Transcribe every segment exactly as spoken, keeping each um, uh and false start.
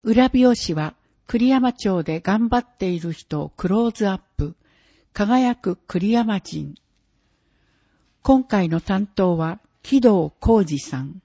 裏表紙は栗山町で頑張っている人をクローズアップ、輝く栗山人。今回の担当は木戸浩二さん。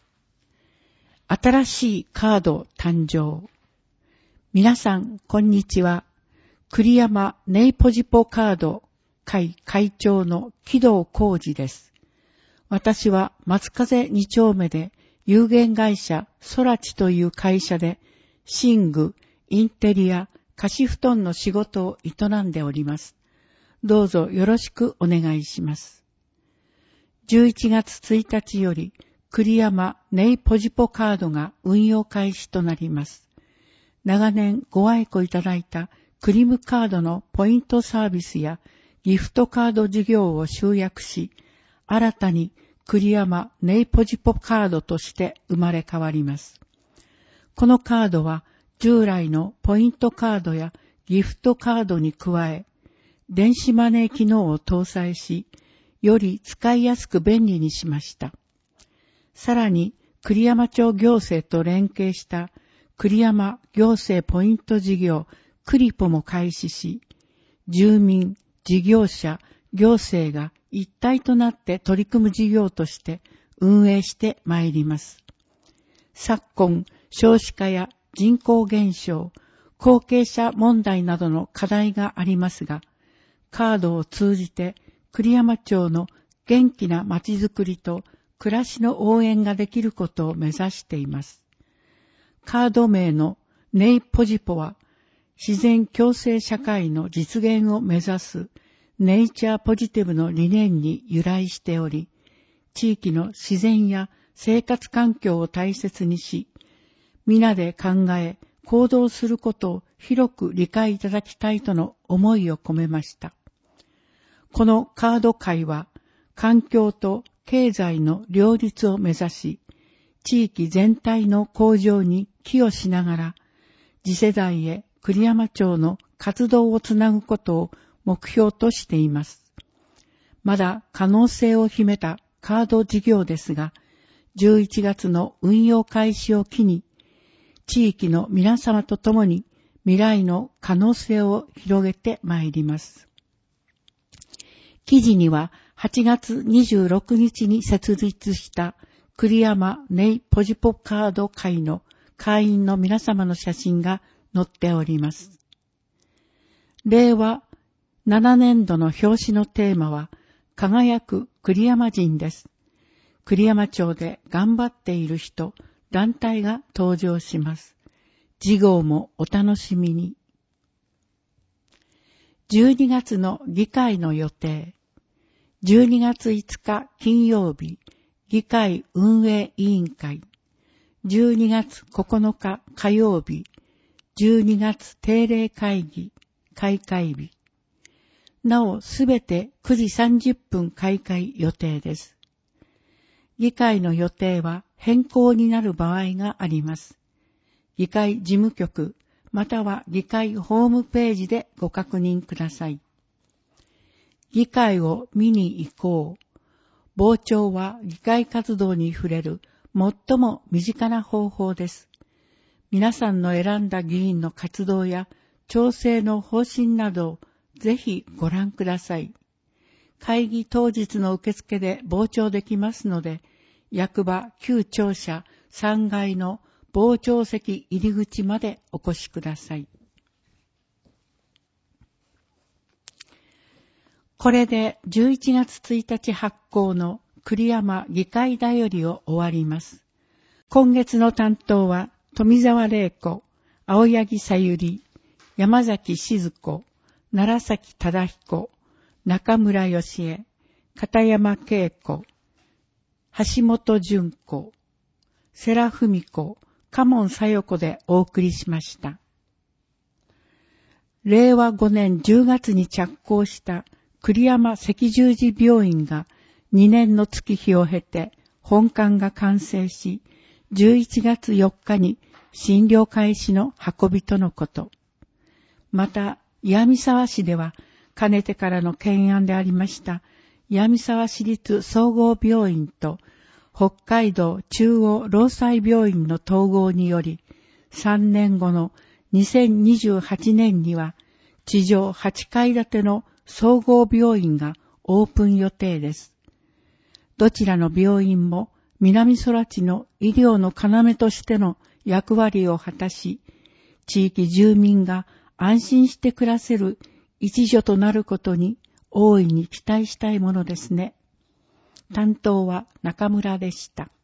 新しいカード誕生。皆さん、こんにちは。栗山ネイポジポカード会会長の木戸浩二です。私は松風二丁目で有限会社ソラチという会社で寝具、インテリア、貸し布団の仕事を営んでおります。どうぞよろしくお願いします。じゅういちがつついたちより栗山ネイポジポカードが運用開始となります。長年ご愛顧いただいたクリムカードのポイントサービスやギフトカード事業を集約し、新たに栗山ネイポジポカードとして生まれ変わります。このカードは従来のポイントカードやギフトカードに加え、電子マネー機能を搭載し、より使いやすく便利にしました。さらに、栗山町行政と連携した栗山行政ポイント事業クリポも開始し、住民、事業者、行政が一体となって取り組む事業として運営してまいります。昨今、少子化や人口減少、後継者問題などの課題がありますが、カードを通じて栗山町の元気なまちづくりと暮らしの応援ができることを目指しています。カード名のネイポジポは、自然共生社会の実現を目指すネイチャーポジティブの理念に由来しており、地域の自然や生活環境を大切にし、皆で考え、行動することを広く理解いただきたいとの思いを込めました。このカード会は、環境と経済の両立を目指し、地域全体の向上に寄与しながら、次世代へ栗山町の活動をつなぐことを目標としています。まだ可能性を秘めたカード事業ですが、じゅういちがつの運用開始を機に、地域の皆様と共に未来の可能性を広げてまいります。記事にははちがつにじゅうろくにちに設立した栗山ネイポジポカード会の会員の皆様の写真が載っております。れいわななねんどの表紙のテーマは輝く栗山人です。栗山町で頑張っている人、団体が登場します。次号もお楽しみに。じゅうにがつの議会の予定。じゅうにがついつか金曜日、議会運営委員会。じゅうにがつここのか火曜日、じゅうにがつ定例会議、開会日。なお、すべてくじさんじゅっぷん開会予定です。議会の予定は変更になる場合があります。議会事務局、または議会ホームページでご確認ください。議会を見に行こう。傍聴は議会活動に触れる最も身近な方法です。皆さんの選んだ議員の活動や調整の方針などをぜひご覧ください。会議当日の受付で傍聴できますので、役場旧庁舎さんがいの傍聴席入り口までお越しください。これでじゅういちがつついたち発行の栗山議会だよりを終わります。今月の担当は富澤玲子、青柳さゆり、山崎静子、楢崎忠彦、中村義恵、片山恵子、橋本純子、世良文子、嘉門小夜子でお送りしました。れいわごねんじゅうがつに着工した栗山赤十字病院がにねんの月日を経て本館が完成し、じゅういちがつよっかに診療開始の運びとのこと。また、岩見沢市では、かねてからの懸案でありました、岩見沢市立総合病院と北海道中央労災病院の統合により、 さんねんごのにせんにじゅうはちねんには地上はちかい建ての総合病院がオープン予定です。どちらの病院も南空知の医療の要としての役割を果たし、地域住民が安心して暮らせる一助となることに大いに期待したいものですね。担当は中村でした。